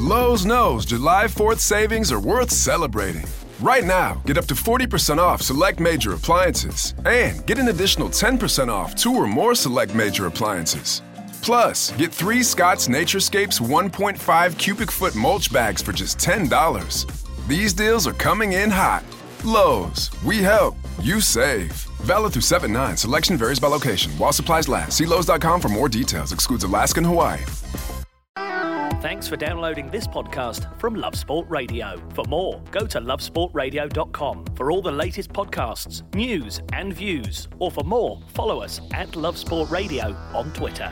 Lowe's knows July 4th savings are worth celebrating. Right now, get up to 40% off select major appliances and get an additional 10% off 2 or more select major appliances. Plus, get 3 Scott's Naturescapes 1.5 cubic foot mulch bags for just $10. These deals are coming in hot. Lowe's, we help, you save. Valid through 7/9. Selection varies by location. While supplies last. See Lowe's.com for more details. Excludes Alaska and Hawaii. Thanks for downloading this podcast from Love Sport Radio. For more, go to lovesportradio.com for all the latest podcasts, news and views. Or for more, follow us at Love Sport Radio on Twitter.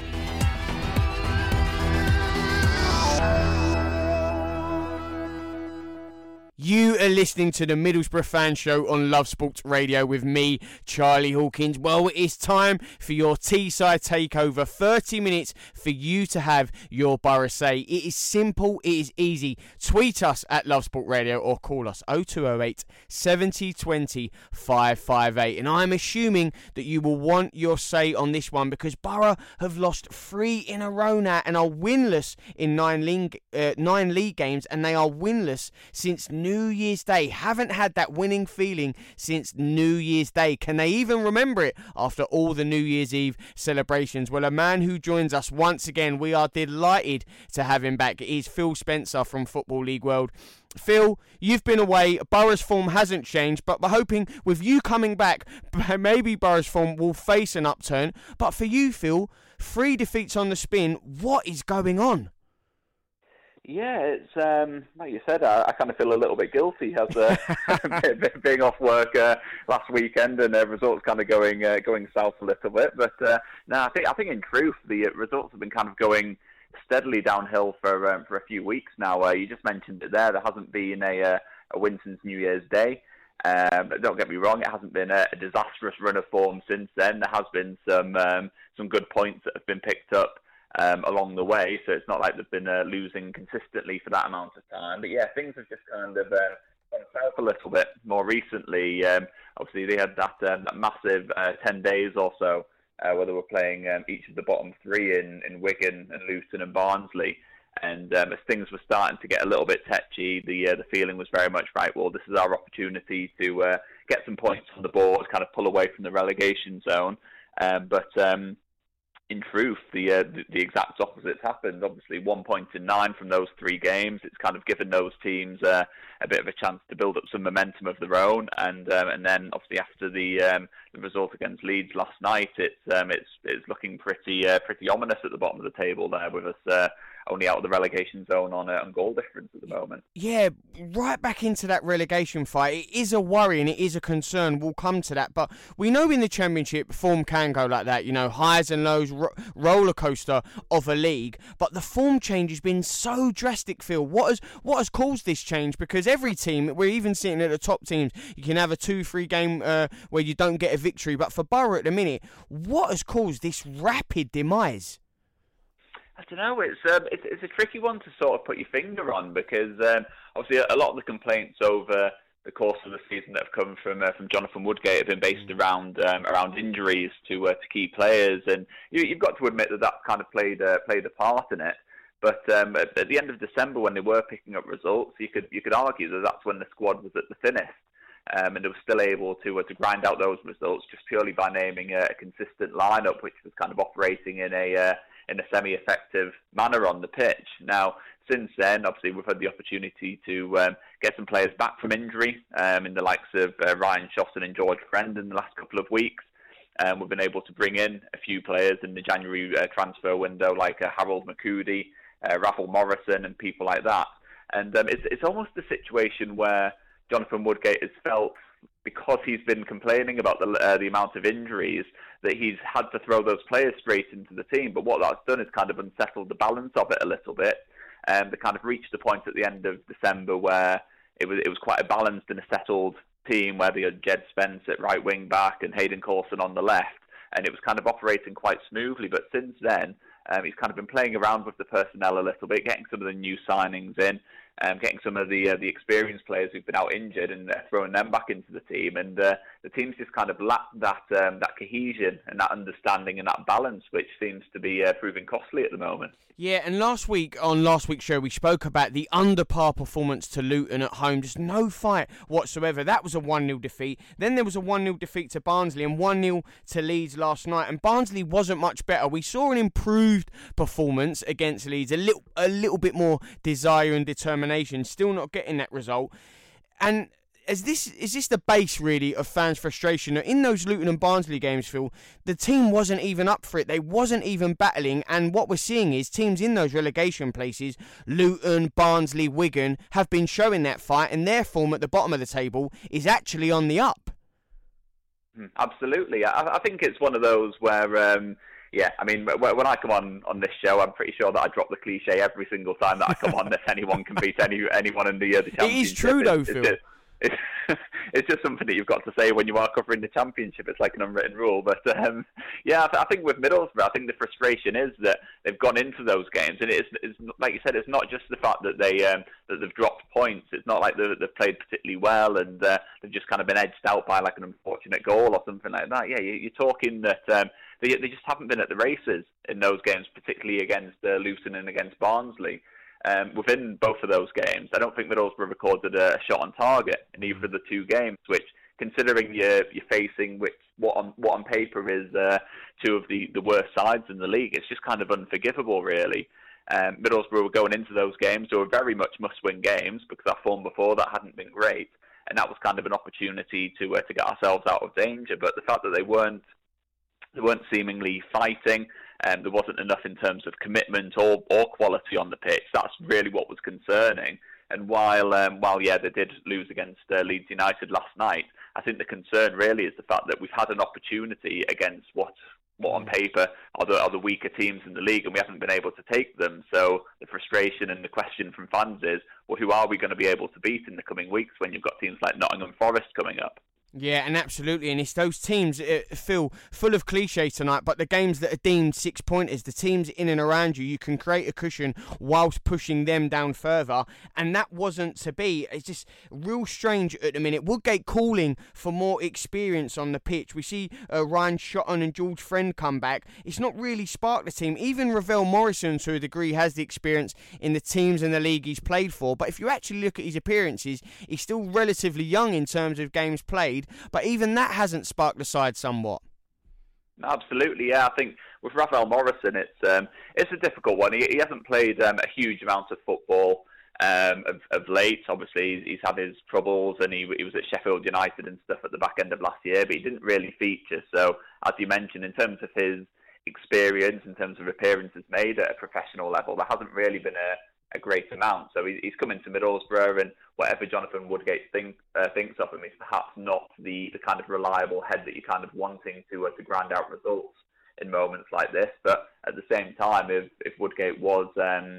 You are listening to the Middlesbrough Fan Show on Love Sports Radio with me, Charlie Hawkins. Well, it's time for your Teesside takeover. 30 minutes for you to have your Borough say. It is simple, it is easy. Tweet us at Love Sport Radio or call us 0208 70 20 558. And I'm assuming that you will want your say on this one because Borough have lost 3 in a row now and are winless in 9 league games, and they are winless since New Year's Day. Haven't had that winning feeling since New Year's Day. Can they even remember it after all the New Year's Eve celebrations? Well, a man who joins us once again, we are delighted to have him back, is Phil Spencer from Football League World. Phil, you've been away. Borough's form hasn't changed, but we're hoping with you coming back, maybe Borough's form will face an upturn. But for you, Phil, 3 defeats on the spin. What is going on? Yeah, it's like you said. I kind of feel a little bit guilty as being off work last weekend and results kind of going south a little bit. But no, I think in truth the results have been kind of going steadily downhill for a few weeks now. You just mentioned it there. There hasn't been a win since New Year's Day. But don't get me wrong, it hasn't been a disastrous run of form since then. There has been some good points that have been picked up along the way, so it's not like they've been losing consistently for that amount of time. But yeah, things have just kind of gone south a little bit more recently. Obviously, they had that massive 10 days or so where they were playing each of the bottom 3 in Wigan and Luton and Barnsley. And as things were starting to get a little bit tetchy, the feeling was very much, right, well, this is our opportunity to get some points on the board, kind of pull away from the relegation zone. But in truth, the exact opposite's happened. Obviously, 1 point in 9 from those 3 games. It's kind of given those teams a bit of a chance to build up some momentum of their own. And then, obviously, after the result against Leeds last night, it's looking pretty ominous at the bottom of the table there, with us only out of the relegation zone on goal difference at the moment. Yeah, right back into that relegation fight. It is a worry and it is a concern. We'll come to that. But we know in the Championship, form can go like that. You know, highs and lows, roller coaster of a league. But the form change has been so drastic, Phil. What has caused this change? Because every team, we're even sitting at the top teams, you can have a 2-3 game where you don't get a victory. But for Borough at the minute, what has caused this rapid demise? I don't know. It's a tricky one to sort of put your finger on because obviously a lot of the complaints over the course of the season that have come from Jonathan Woodgate have been based around injuries to key players, and you've got to admit that that's kind of played a part in it. But at the end of December, when they were picking up results, you could argue that that's when the squad was at the thinnest. And they were still able to grind out those results just purely by naming a consistent lineup, which was kind of operating in a semi-effective manner on the pitch. Now, since then, obviously, we've had the opportunity to get some players back from injury in the likes of Ryan Shotton and George Friend in the last couple of weeks. We've been able to bring in a few players in the January transfer window, like Harold McCoody, Raffle Morrison, and people like that. And it's almost a situation where Jonathan Woodgate has felt, because he's been complaining about the amount of injuries, that he's had to throw those players straight into the team. But what that's done is kind of unsettled the balance of it a little bit. They kind of reached a point at the end of December where it was quite a balanced and a settled team, where they had Jed Spence at right wing back and Hayden Coulson on the left, and it was kind of operating quite smoothly. But since then, he's kind of been playing around with the personnel a little bit, getting some of the new signings in. getting some of the experienced players who've been out injured and throwing them back into the team. And the team's just kind of lacked that cohesion and that understanding and that balance, which seems to be proving costly at the moment. Yeah, and last week's show, we spoke about the under-par performance to Luton at home. Just no fight whatsoever. That was a 1-0 defeat. Then there was a 1-0 defeat to Barnsley and 1-0 to Leeds last night. And Barnsley wasn't much better. We saw an improved performance against Leeds. A little bit more desire and determination. Still not getting that result. And is this the base, really, of fans' frustration? In those Luton and Barnsley games, Phil, the team wasn't even up for it. They wasn't even battling. And what we're seeing is teams in those relegation places, Luton, Barnsley, Wigan, have been showing that fight, and their form at the bottom of the table is actually on the up. Absolutely. I think it's one of those where... when I come on this show, I'm pretty sure that I drop the cliche every single time that I come on, that anyone can beat anyone in the championship. It is true, though, Phil. It's just something that you've got to say when you are covering the championship. It's like an unwritten rule. But I think with Middlesbrough, I think the frustration is that they've gone into those games, and it's like you said, it's not just the fact that they've dropped points. It's not like they've played particularly well and they've just kind of been edged out by like an unfortunate goal or something like that. Yeah, you're talking that they just haven't been at the races in those games, particularly against Luton and against Barnsley. Within both of those games, I don't think Middlesbrough recorded a shot on target in either of the two games, which, considering you're facing what on paper is two of the worst sides in the league, it's just kind of unforgivable, really. Middlesbrough were going into those games, they were very much must-win games because our form before that hadn't been great, and that was kind of an opportunity to get ourselves out of danger. But the fact that they weren't seemingly fighting, there wasn't enough in terms of commitment or quality on the pitch. That's really what was concerning. And while they did lose against Leeds United last night, I think the concern really is the fact that we've had an opportunity against what on paper are the weaker teams in the league, and we haven't been able to take them. So the frustration and the question from fans is, well, who are we going to be able to beat in the coming weeks when you've got teams like Nottingham Forest coming up? Yeah, and absolutely, and it's those teams, Phil, full of cliche tonight, but the games that are deemed 6-pointers, the teams in and around you can create a cushion whilst pushing them down further, and that wasn't to be. It's just real strange at the minute. Woodgate calling for more experience on the pitch. We see Ryan Shotton and George Friend come back. It's not really sparked the team. Even Ravel Morrison, to a degree, has the experience in the teams in the league he's played for, but if you actually look at his appearances, he's still relatively young in terms of games played. But even that hasn't sparked the side somewhat. Absolutely, yeah. I think with Rafael Morrison, it's a difficult one. He hasn't played a huge amount of football of late. Obviously, he's had his troubles, and he was at Sheffield United and stuff at the back end of last year, but he didn't really feature. So, as you mentioned, in terms of his experience, in terms of appearances made at a professional level, there hasn't really been a great amount. So he's come into Middlesbrough, and whatever Jonathan Woodgate thinks of him is perhaps not the kind of reliable head that you're kind of wanting to grind out results in moments like this. But at the same time, if Woodgate was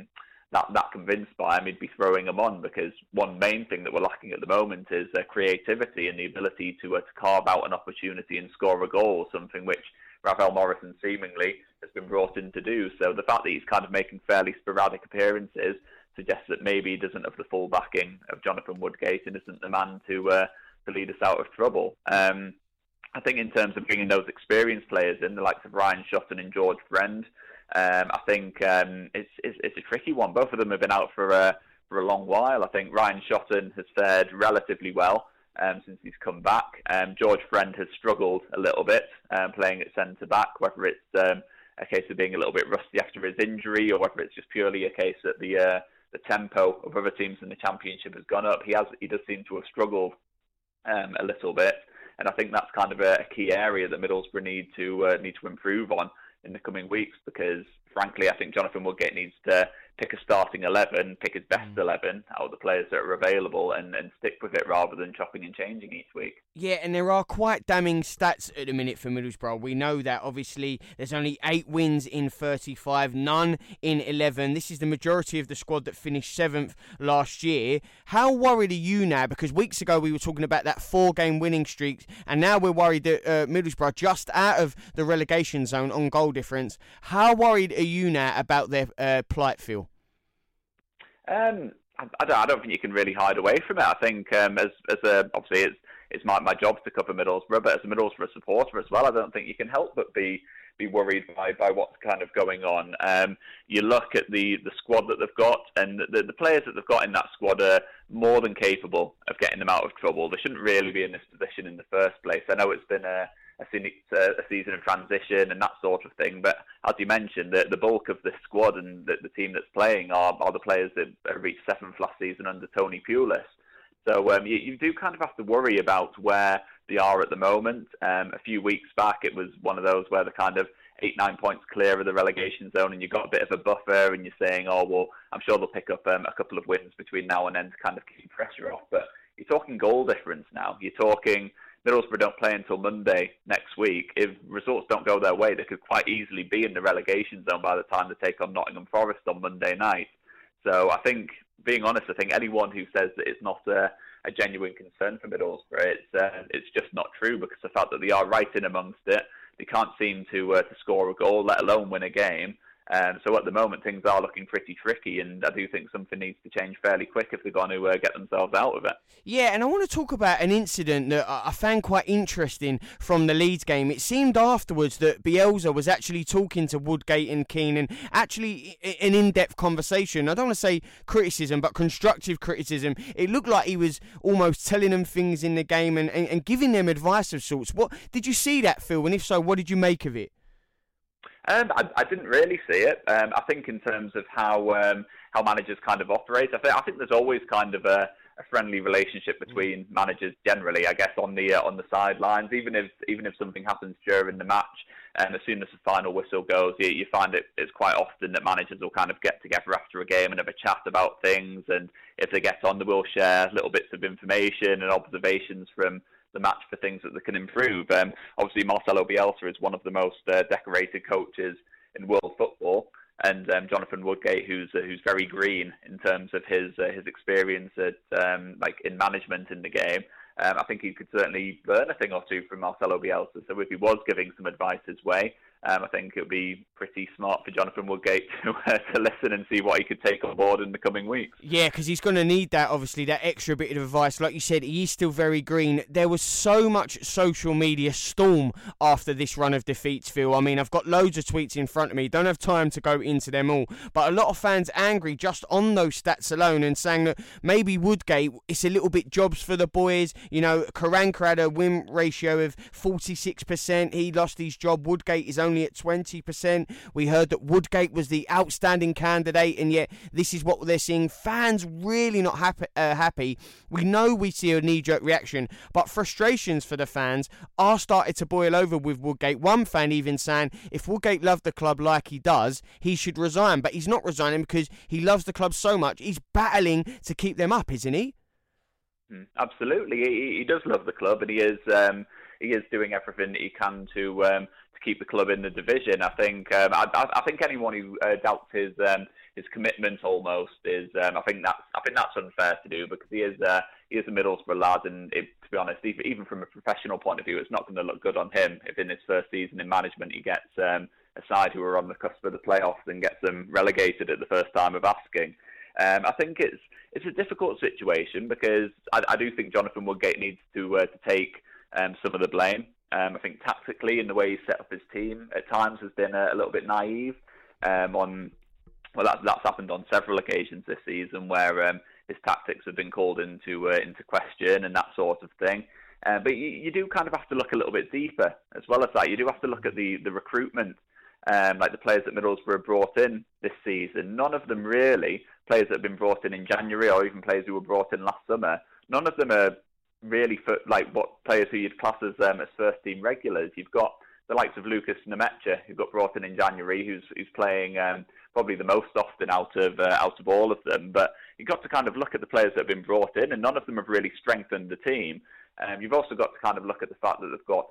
that convinced by him, he'd be throwing him on, because one main thing that we're lacking at the moment is creativity and the ability to carve out an opportunity and score a goal, something which Rafael Morrison seemingly has been brought in to do. So the fact that he's kind of making fairly sporadic appearances suggests that maybe he doesn't have the full backing of Jonathan Woodgate and isn't the man to lead us out of trouble. I think in terms of bringing those experienced players in, the likes of Ryan Shotton and George Friend, I think it's a tricky one. Both of them have been out for a long while. I think Ryan Shotton has fared relatively well since he's come back. George Friend has struggled a little bit playing at centre-back, whether it's a case of being a little bit rusty after his injury, or whether it's just purely a case that the tempo of other teams in the Championship has gone up. He does seem to have struggled a little bit, and I think that's kind of a key area that Middlesbrough need to improve on in the coming weeks, because frankly, I think Jonathan Woodgate needs to pick a starting 11, pick his best 11 out of the players that are available, and stick with it rather than chopping and changing each week. Yeah, and there are quite damning stats at the minute for Middlesbrough. We know that, obviously, there's only 8 wins in 35, none in 11. This is the majority of the squad that finished 7th last year. How worried are you now? Because weeks ago we were talking about that 4-game winning streak, and now we're worried that Middlesbrough just out of the relegation zone on goal difference. How worried are you now about their plight, Phil? I don't think you can really hide away from it. I think obviously it's my job to cover Middlesbrough, but as a Middlesbrough supporter as well, I don't think you can help but be worried by what's kind of going on. You look at the squad that they've got, and the players that they've got in that squad are more than capable of getting them out of trouble. They shouldn't really be in this position in the first place. I know it's been a season of transition and that sort of thing, but as you mentioned, the bulk of the squad and the team that's playing are the players that reached 7th last season under Tony Pulis. So you do kind of have to worry about where they are at the moment. A few weeks back, it was one of those where they're kind of 8-9 points clear of the relegation zone, and you've got a bit of a buffer, and you're saying, oh, well, I'm sure they'll pick up a couple of wins between now and then to kind of keep pressure off. But you're talking goal difference now. You're talking Middlesbrough don't play until Monday next week. If results don't go their way, they could quite easily be in the relegation zone by the time they take on Nottingham Forest on Monday night. So I think, being honest, I think anyone who says that it's not a genuine concern for Middlesbrough, it's just not true, because the fact that they are right in amongst it, they can't seem to score a goal, let alone win a game. So at the moment, things are looking pretty tricky, and I do think something needs to change fairly quick if they're going to get themselves out of it. Yeah, and I want to talk about an incident that I found quite interesting from the Leeds game. It seemed afterwards that Bielsa was actually talking to Woodgate and Keane, and actually an in-depth conversation. I don't want to say criticism, but constructive criticism. It looked like he was almost telling them things in the game and giving them advice of sorts. What did you see that, Phil? And if so, what did you make of it? I didn't really see it. I think in terms of how managers kind of operate, I think there's always kind of a friendly relationship between managers generally, I guess, on the sidelines. Even if something happens during the match, as soon as the final whistle goes, you find it's quite often that managers will kind of get together after a game and have a chat about things. And if they get on, they will share little bits of information and observations from the match for things that they can improve. Obviously, Marcelo Bielsa is one of the most decorated coaches in world football, and Jonathan Woodgate, who's very green in terms of his experience at in management in the game. I think he could certainly learn a thing or two from Marcelo Bielsa. So if he was giving some advice his way, I think it would be pretty smart for Jonathan Woodgate to listen and see what he could take on board in the coming weeks. Yeah, because he's going to need that, obviously, that extra bit of advice. Like you said, he is still very green. There was so much social media storm after this run of defeats, Phil. I mean, I've got loads of tweets in front of me. Don't have time to go into them all. But a lot of fans angry just on those stats alone and saying that maybe Woodgate, it's a little bit jobs for the boys. You know, Karanka had a win ratio of 46%. He lost his job. Woodgate is only at 20%. We heard that Woodgate was the outstanding candidate, and yet this is what they're seeing. Fans really not happy. We know we see a knee-jerk reaction, but frustrations for the fans are starting to boil over with Woodgate. One fan even saying if Woodgate loved the club like he does, he should resign, but he's not resigning because he loves the club so much. He's battling to keep them up, isn't he? Absolutely, he does love the club, and he is doing everything that he can to keep the club in the division. I think I think anyone who doubts his commitment almost is I think that's unfair to do, because he is a Middlesbrough lad, and to be honest, even from a professional point of view, it's not going to look good on him if in his first season in management he gets a side who are on the cusp of the playoffs and gets them relegated at the first time of asking. I think it's a difficult situation, because I do think Jonathan Woodgate needs to take some of the blame. I think tactically, in the way he set up his team, at times has been a little bit naive. That's happened on several occasions this season, where his tactics have been called into question and that sort of thing. But you do kind of have to look a little bit deeper as well as that. You do have to look at the recruitment, like the players that Middlesbrough brought in this season. None of them really, players that have been brought in January, or even players who were brought in last summer, none of them are really for what players who you'd class as first team regulars. You've got the likes of Lucas Nemecha, who got brought in January, who's playing probably the most often out of all of them. But you've got to kind of look at the players that have been brought in, and none of them have really strengthened the team. You've also got to kind of look at the fact that they've got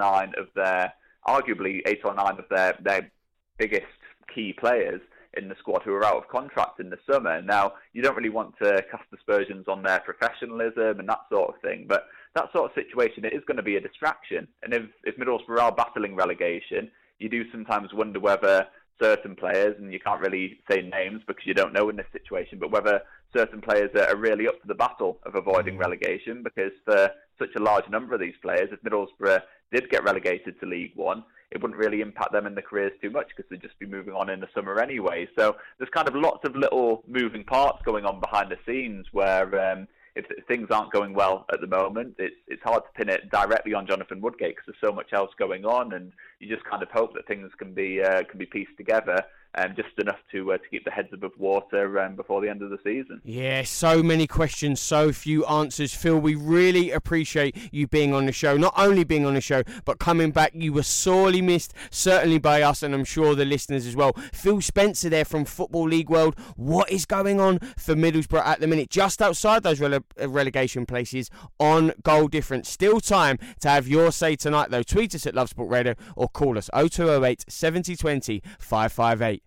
arguably eight or nine of their biggest key players in the squad who are out of contract in the summer. Now, you don't really want to cast aspersions on their professionalism and that sort of thing, but that sort of situation, it is going to be a distraction. And if Middlesbrough are battling relegation, you do sometimes wonder whether certain players, and you can't really say names because you don't know in this situation, but whether certain players are really up to the battle of avoiding relegation, because for such a large number of these players, if Middlesbrough did get relegated to League One, it wouldn't really impact them in their careers too much because they'd just be moving on in the summer anyway. So there's kind of lots of little moving parts going on behind the scenes where if things aren't going well at the moment, it's hard to pin it directly on Jonathan Woodgate because there's so much else going on, and you just kind of hope that things can be pieced together. Just enough to keep the heads above water before the end of the season. Yeah, so many questions, so few answers. Phil, we really appreciate you being on the show. Not only being on the show, but coming back. You were sorely missed, certainly by us, and I'm sure the listeners as well. Phil Spencer there from Football League World. What is going on for Middlesbrough at the minute? Just outside those relegation places on goal difference. Still time to have your say tonight, though. Tweet us at Love Sport Radio or call us 0208 7020 558.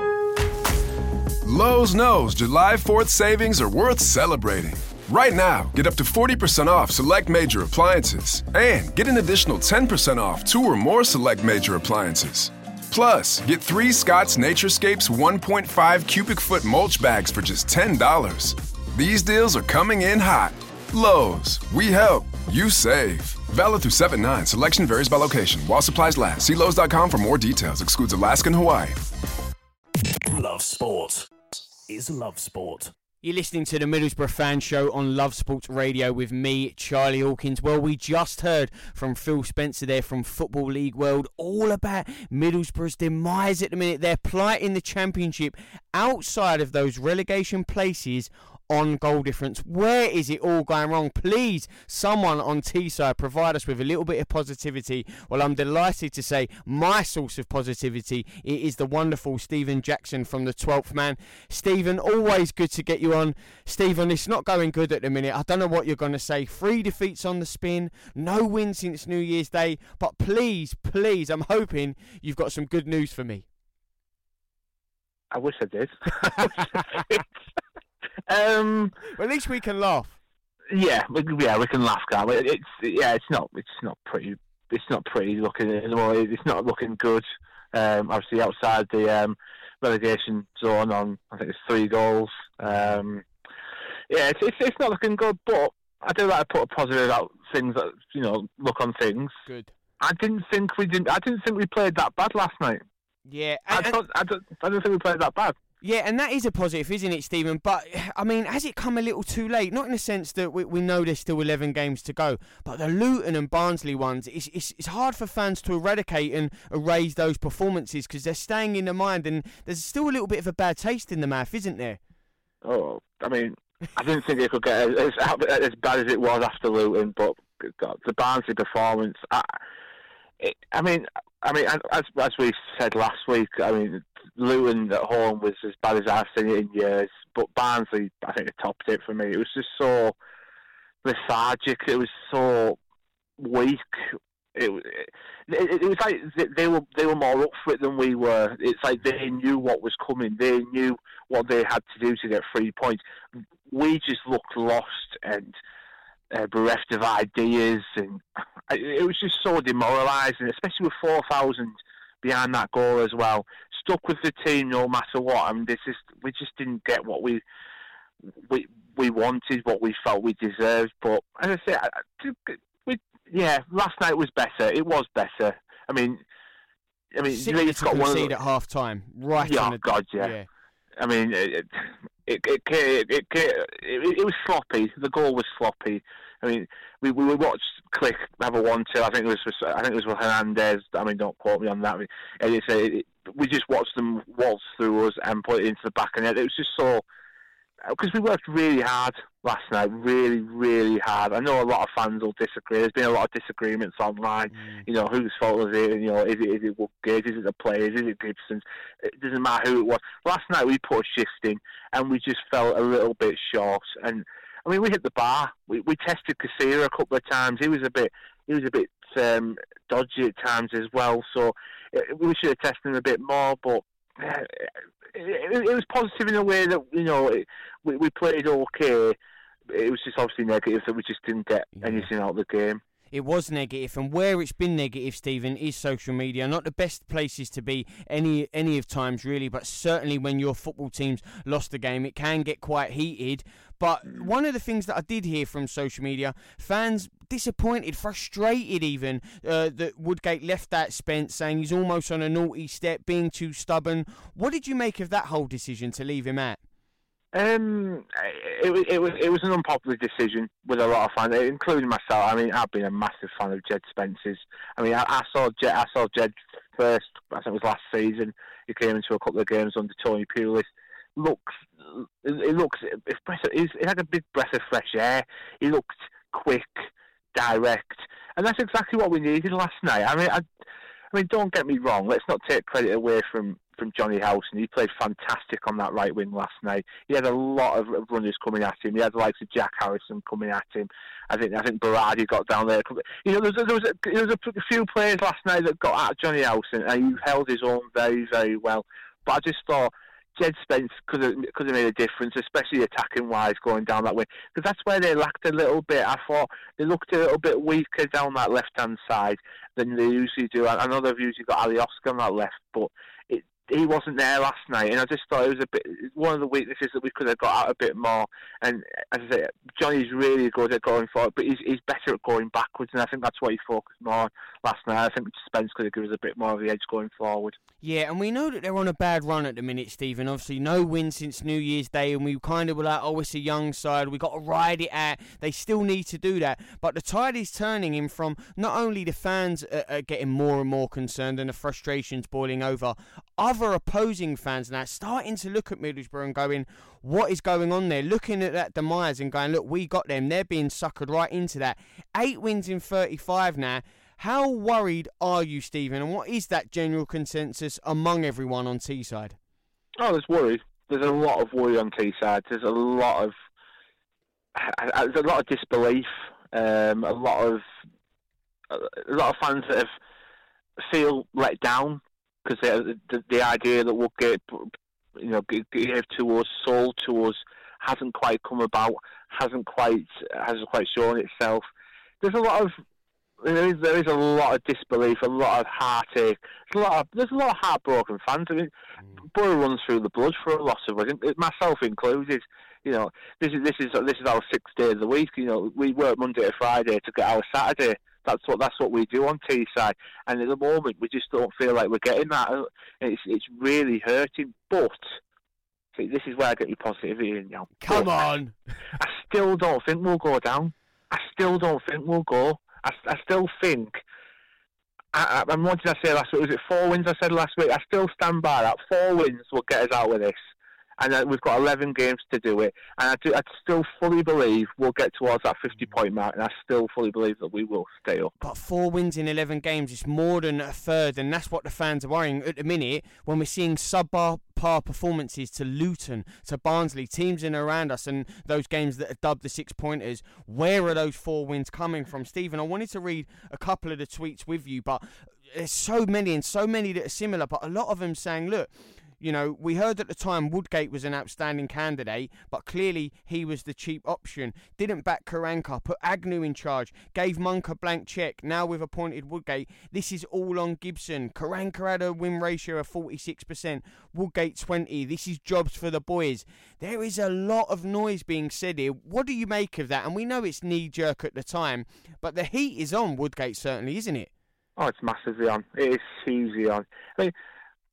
Lowe's knows July 4th savings are worth celebrating. Right now, get up to 40% off select major appliances and get an additional 10% off 2 or more select major appliances. Plus, get 3 Scott's Naturescapes 1.5 cubic foot mulch bags for just $10. These deals are coming in hot. Lowe's, we help, you save. Valid through 7/9. Selection varies by location. While supplies last. See Lowe's.com for more details. Excludes Alaska and Hawaii. Love Sport is Love Sport. You're listening to the Middlesbrough Fan Show on Love Sport Radio with me, Charlie Hawkins. Well, we just heard from Phil Spencer there from Football League World all about Middlesbrough's demise at the minute. Their plight in the Championship outside of those relegation places on goal difference. Where is it all going wrong? Please, someone on Teesside provide us with a little bit of positivity. Well, I'm delighted to say my source of positivity, it is the wonderful Stephen Jackson from the 12th Man. Stephen, always good to get you on. Stephen, it's not going good at the minute. I don't know what you're going to say. 3 defeats on the spin, no win since New Year's Day, but please, I'm hoping you've got some good news for me. I wish I did. Well, at least we can laugh. Yeah, we can laugh, can't we? It's not pretty. It's not pretty looking anymore. It's not looking good. Obviously, outside the relegation zone on, I think it's 3 goals. It's not looking good. But I do like to put a positive out things that look on things. Good. I didn't think we played that bad last night. Yeah, I don't think we played that bad. Yeah, and that is a positive, isn't it, Stephen? But, I mean, has it come a little too late? Not in the sense that we know there's still 11 games to go, but the Luton and Barnsley ones, it's hard for fans to eradicate and erase those performances because they're staying in the mind, and there's still a little bit of a bad taste in the mouth, isn't there? Oh, I mean, I didn't think it could get as bad as it was after Luton, but God, the Barnsley performance, I mean, as we said last week, I mean, Luton at home was as bad as I've seen it in years, but Barnsley, I think, it topped it for me. It was just so lethargic. It was so weak. It was like they were more up for it than we were. It's like they knew what was coming. They knew what they had to do to get 3 points. We just looked lost and bereft of ideas, and it was just so demoralising, especially with 4,000 behind that goal as well. Stuck with the team no matter what. I mean, we just didn't get what we wanted, what we felt we deserved. But as I say, last night was better. It was better. I mean, it's got one at half time, right? Yeah, on the, God, yeah. I mean, it was sloppy. The goal was sloppy. I mean, we watched Click have a 1-2. I think it was with Hernandez. I mean, don't quote me on that. We just watched them waltz through us and put it into the back of the net. It was just so, because we worked really hard last night, really, really hard. I know a lot of fans will disagree. There's been a lot of disagreements online. Whose fault is it? Is it Woodgate? Is it the players? Is it Gibson's? It doesn't matter who it was. Last night we put a shift in, and we just felt a little bit short. And I mean, we hit the bar. We tested Casilla a couple of times. He was a bit dodgy at times as well. So we should have tested him a bit more. But it was positive in a way that we played okay. It was just obviously negative that we just didn't get anything out of the game. It was negative, and where it's been negative, Stephen, is social media. Not the best places to be any of times, really, but certainly when your football team's lost the game, it can get quite heated. But one of the things that I did hear from social media, fans disappointed, frustrated even, that Woodgate left that Spence, saying he's almost on a naughty step, being too stubborn. What did you make of that whole decision to leave him at? It was an unpopular decision with a lot of fans, including myself. I mean, I've been a massive fan of Jed Spence's. I mean, I saw Jed first. I think it was last season. He came into a couple of games under Tony Pulis. He's had a big breath of fresh air. He looked quick, direct, and that's exactly what we needed last night. I mean, don't get me wrong. Let's not take credit away from Johnny Howson. He played fantastic on that right wing last night. He had a lot of runners coming at him. He had the likes of Jack Harrison coming at him. I think Berardi got down there. You know, there was a few players last night that got at Johnny Howson, and he held his own very, very well. But I just thought Jed Spence could have made a difference, especially attacking wise, going down that way, because that's where they lacked a little bit. I thought they looked a little bit weaker down that left hand side than they usually do. I know they've usually got Alioski on that left, but he wasn't there last night, and I just thought it was one of the weaknesses that we could have got out a bit more. And as I say, Johnny's really good at going forward, but he's better at going backwards, and I think that's what he focused more on last night. I think Spence could have given us a bit more of the edge going forward. Yeah, and we know that they're on a bad run at the minute, Stephen. Obviously, no win since New Year's Day, and we kind of were like, oh, it's a young side, we got to ride it out. They still need to do that. But the tide is turning in from not only the fans are getting more and more concerned and the frustrations boiling over, other opposing fans now starting to look at Middlesbrough and going, what is going on there? Looking at that demise and going, look, we got them. They're being suckered right into that. 8 wins in 35 now. How worried are you, Stephen, and what is that general consensus among everyone on Teesside? Oh, there's worry. There's a lot of worry on Teesside. There's a lot of disbelief. A lot of fans that feel let down because the idea that Woodgate, gave to us, sold to us, hasn't quite come about, hasn't quite shown itself. There is a lot of disbelief, a lot of heartache. There's a lot of heartbroken fans. I mean, Borough runs through the blood for a lot of us, myself included. You know, this is our 6 days a week. You know, we work Monday to Friday to get our Saturday. That's what we do on Teesside. And at the moment, we just don't feel like we're getting that. It's really hurting. But see, this is where I get your positivity in now. Come on! I still don't think we'll go down. I still don't think we'll go. I still think, and what did I say last week? Was it 4 wins I said last week? I still stand by that. 4 wins will get us out of this. And we've got 11 games to do it. And I still fully believe we'll get towards that 50-point mark, and I still fully believe that we will stay up. But 4 wins in 11 games is more than a third, and that's what the fans are worrying at the minute when we're seeing subpar performances to Luton, to Barnsley, teams in and around us, and those games that are dubbed the 6-pointers. Where are those 4 wins coming from? Stephen, I wanted to read a couple of the tweets with you, but there's so many that are similar, but a lot of them saying, look, you know, we heard at the time Woodgate was an outstanding candidate, but clearly he was the cheap option. Didn't back Karanka, put Agnew in charge, gave Monk a blank cheque. Now we've appointed Woodgate. This is all on Gibson. Karanka had a win ratio of 46%, Woodgate 20%. This is jobs for the boys. There is a lot of noise being said here. What do you make of that? And we know it's knee-jerk at the time, but the heat is on Woodgate certainly, isn't it? Oh, it's massively on. It is hugely on. I mean,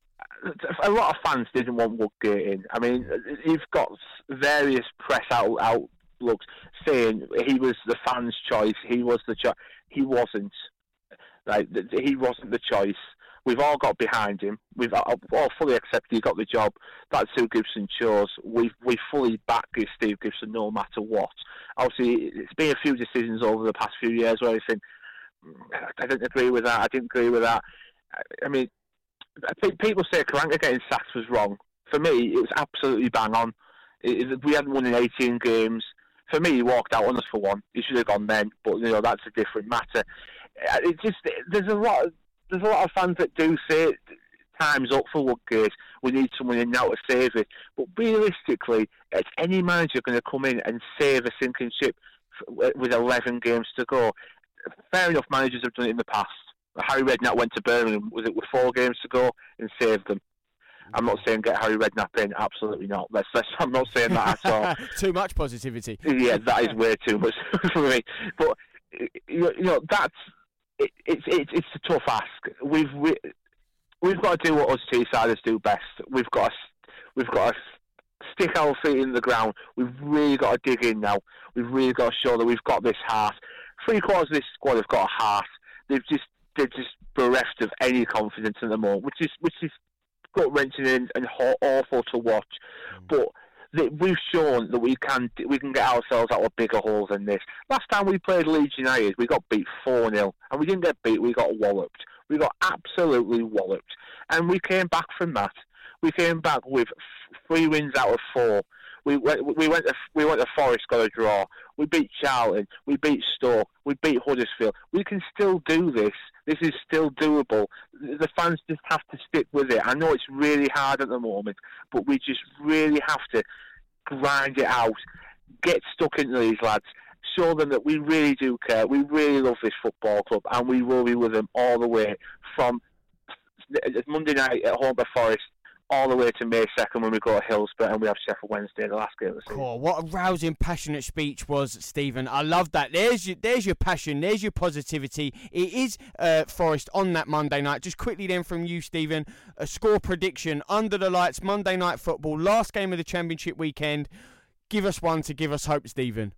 a lot of fans didn't want Woodgate in. I mean, you've got various press outlooks saying he was the fans' choice. He was the choice. He wasn't. Like, he wasn't the choice. We've all got behind him. We've all fully accepted he got the job. That's who Gibson chose. We fully back Steve Gibson no matter what. Obviously, it's been a few decisions over the past few years where I think, I didn't agree with that. I didn't agree with that. I mean, I think people say Karanka getting sacked was wrong. For me, it was absolutely bang on. We hadn't won in 18 games. For me, he walked out on us for one. He should have gone then, but that's a different matter. There's a lot of fans that do say time's up for Woodgate. We need someone in now to save it. But realistically, is any manager going to come in and save a sinking ship with 11 games to go? fair enough, managers have done it in the past. Harry Redknapp went to Birmingham, was it with 4 games to go, and saved them. I'm not saying get Harry Redknapp in, absolutely not. I'm not saying that at all. Too much positivity. Yeah, that is way too much for me. But that's it's a tough ask. We've got to do what us Teessiders do best. We've got to stick our feet in the ground. We've really got to dig in now. We've really got to show that we've got this heart. 3/4 of this squad have got a heart. They're just bereft of any confidence at the moment, which is gut-wrenching and awful to watch. But we've shown that we can get ourselves out of bigger holes than this. Last time we played Leeds United, we got beat 4-0, and we didn't get beat. We got walloped. We got absolutely walloped, and we came back from that. We came back with 3 wins out of 4. We went to Forest, got a draw. We beat Charlton. We beat Stoke. We beat Huddersfield. We can still do this. This is still doable. The fans just have to stick with it. I know it's really hard at the moment, but we just really have to grind it out. Get stuck into these lads. Show them that we really do care. We really love this football club, and we will be with them all the way from Monday night at home to Forest, all the way to May 2nd when we go to Hillsborough and we have Sheffield Wednesday, the last game of the season. Cool. What a rousing, passionate speech was, Stephen. I love that. There's your passion. There's your positivity. It is Forest on that Monday night. Just quickly then from you, Stephen, a score prediction under the lights, Monday Night Football, last game of the Championship weekend. Give us one to give us hope, Stephen.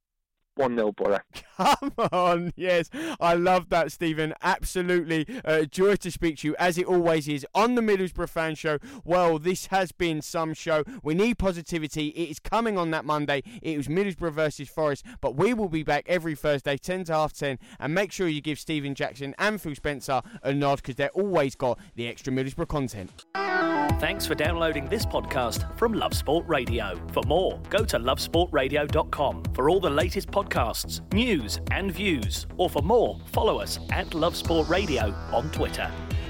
1-0, Borough. Come on, yes. I love that, Stephen. Absolutely. Joy to speak to you, as it always is, on the Middlesbrough Fan Show. Well, this has been some show. We need positivity. It is coming on that Monday. It was Middlesbrough versus Forest, but we will be back every Thursday, 10 to half 10, and make sure you give Stephen Jackson and Phil Spencer a nod, because they're always got the extra Middlesbrough content. Thanks for downloading this podcast from Love Sport Radio. For more, go to lovesportradio.com for all the latest podcasts, news and views. Or for more, follow us at Love Sport Radio on Twitter.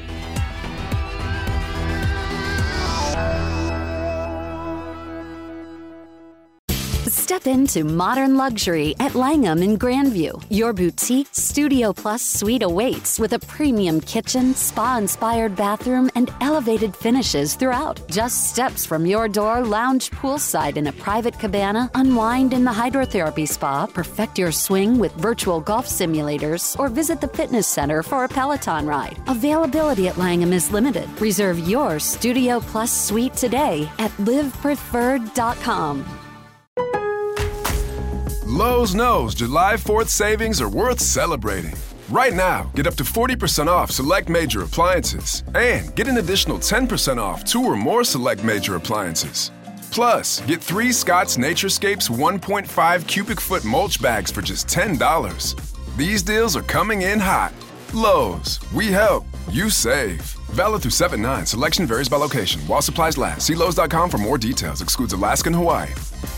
Step into modern luxury at Langham in Grandview. Your boutique Studio Plus suite awaits with a premium kitchen, spa-inspired bathroom, and elevated finishes throughout. Just steps from your door, lounge poolside in a private cabana, unwind in the hydrotherapy spa, perfect your swing with virtual golf simulators, or visit the fitness center for a Peloton ride. Availability at Langham is limited. Reserve your Studio Plus suite today at livepreferred.com. Lowe's knows July 4th savings are worth celebrating. Right now, get up to 40% off select major appliances and get an additional 10% off 2 or more select major appliances. Plus, get 3 Scott's Naturescapes 1.5 cubic foot mulch bags for just $10. These deals are coming in hot. Lowe's, we help, you save. Valid through 7/9. Selection varies by location. While supplies last. See Lowe's.com for more details. Excludes Alaska and Hawaii.